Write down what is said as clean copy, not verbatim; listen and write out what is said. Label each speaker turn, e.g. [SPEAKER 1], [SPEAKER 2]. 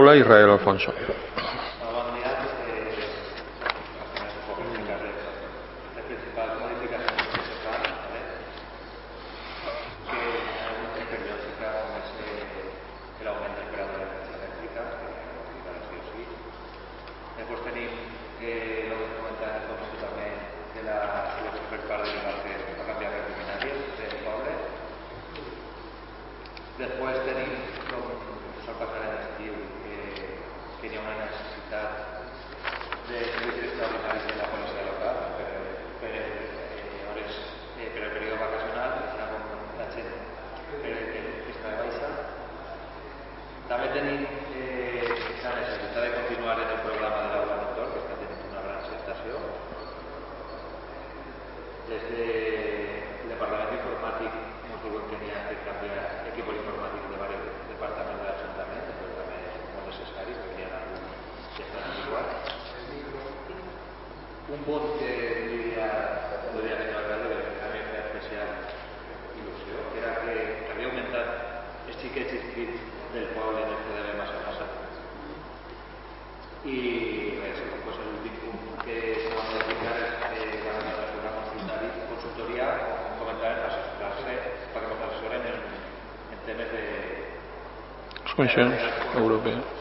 [SPEAKER 1] Hola, Israel Alfonso.
[SPEAKER 2] Después tenim lo que comentat el Tom també de la situació per part del que va canviar les luminàries del poble. Després tenim, com sol passar en l'estiu, que hi ha una necessitat de servicis extraordinaris de la policia local per el període vacacional, com la gent que està de baixa. També tenim la necessitat de continuar en el programa de l'aula mentor, que està tenint una gran acceptació. Des del Departament Informàtic ens diuen que n'hi ha que canviar equipos informàtics de diversos departaments de l'Ajuntament, però també és molt necessari perquè hi ha alguns que estan antiquats. Un punt que podria ser l'alcalde que a mi em feia especial il·lusió, que era que havia augmentat els xiquets inscrits del poble en el CDB Massa. I res, l'últim punt que s'ha de modificar és la consultoria, com comentaven, assessorar-se perquè ens assessoren en temes de
[SPEAKER 1] les comissions europees.